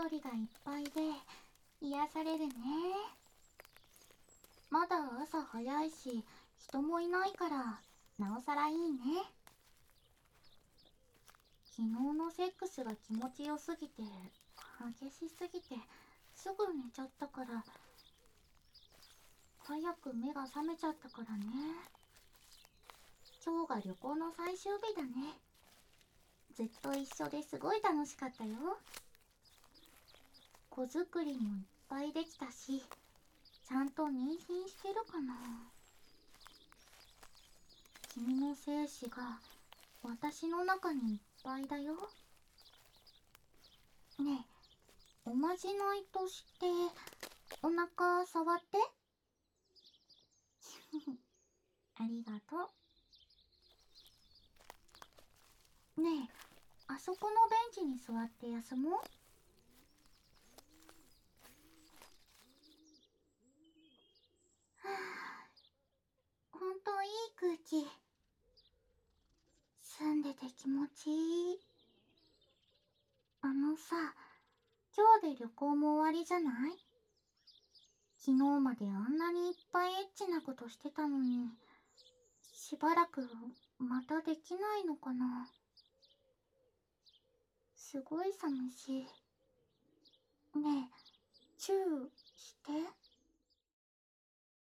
緑がいっぱいで癒されるね。まだ朝早いし人もいないからなおさらいいね。昨日のセックスが気持ちよすぎて、激しすぎてすぐ寝ちゃったから、早く目が覚めちゃったからね。今日が旅行の最終日だね。ずっと一緒ですごい楽しかったよ。子作りもいっぱいできたし、ちゃんと妊娠してるかな。君の精子が私の中にいっぱいだよ。ねえ、おまじないとしてお腹触って。ありがとう。ねえ、あそこのベンチに座って休もう。はあ、ほんといい空気。澄んでて気持ちいい。あのさ、今日で旅行も終わりじゃない？昨日まであんなにいっぱいエッチなことしてたのに、しばらくまたできないのかな。すごい寂しい。ねえ、チューして。